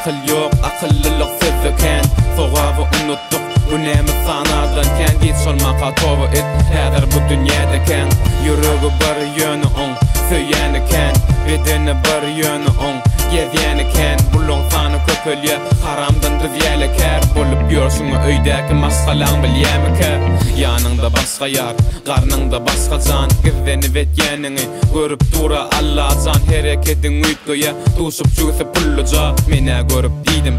akıl yok, akıllılık sözüken Soğabı unuttuk, bu nemi sanardan ken Git solmaka tovu et, häzir bu dünyada ken Yürügü bir yönü on, söyyeni ken Bedeni bir yönü on, geziyeni ken Bulun sanı köpölye, haramdan düzyeli ker Bolup yorsunu öydäki maskalan bilyemi ker Yanında başka yar, karnında başka can Gizlenip etyenini, görüp dura Allah can Hereketin uytluya, tuşup çüse pulluca Mene görüp didim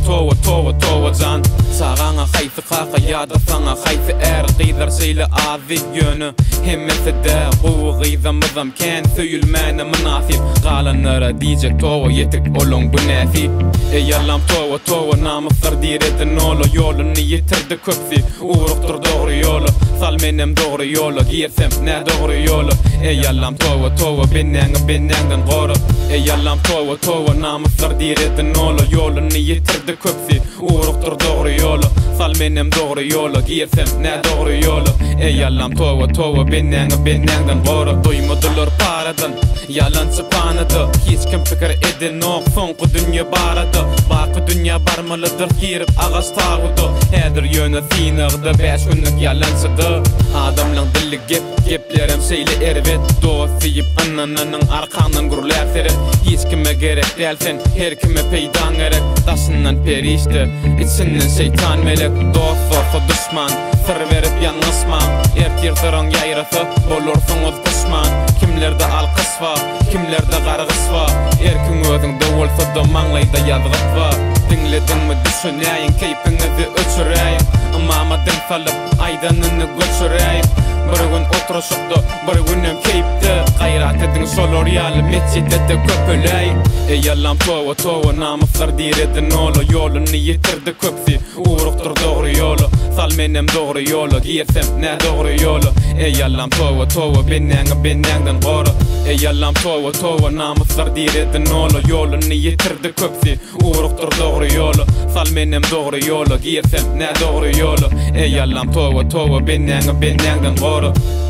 tova can Sağana hayfi kaka ya da sana hayfi er Gidar şeyle azi yönü Hemmesi de kuvu gizamızam ken Söyülmene münasip Galanlara diyecek tova yetik olun bu nasip Eyallam tova namuslar diredin olu Yolunu yitirdi köpsi Uğruktur doğru yolu Sal menem doğru yolu Girsem ne doğru yolu Eyallam tova bennenden qoru Eyallam tova namuslar diredin olu Yolunu yitirdi köpsi Uğruktur doğru yolu Sal menem doğru yolu Girsem ne doğru yolu Eyallam tova bennenden qoru Duymadılar paradan Yalancı panadı Hiç kim fikir edin o Sonku dünya baradı Bakı dünya barmalıdır Girip ağaç tağıdı Hedir yönü sinirdi 5 günlük yalancıdı Adamlan dilli Geplerim şeyli ervet Dostiyip anananın arkandan gurlar seret Hiç kime gerek delsen Her kime peydan gerek Taşından perişti İçinden şeytan melek Dost olsa düşman Sır verip yanlışman Ertirtirin yayrası Olursunuz düşman Kimlerde alkış var Kimlerde gargış var Erkin özüngde olsa da manglayda yazgıt var Dinledin mi düşünäyin Keypinizi öçüräyin Amamadın salıp aydanını göçüräyin Bir gün oturuşukdu, bir günem keyipti Gayrat edin solor yalı, mescidede köpüleyin Eyallam tova namuslar diredin olu Yolunu yitirdi köpsi, uğruktur doğru yolu Sal menem doğru yolu, girsem ne doğru yolu Eyallam tova bennenden qoru Eyallam tova namuslar diredin olu Yolunu yitirdi köpsi, uğruktur doğru yolu Sal menem doğru yolu, girsem ne doğru yolu Eyallam tova bennenden qoru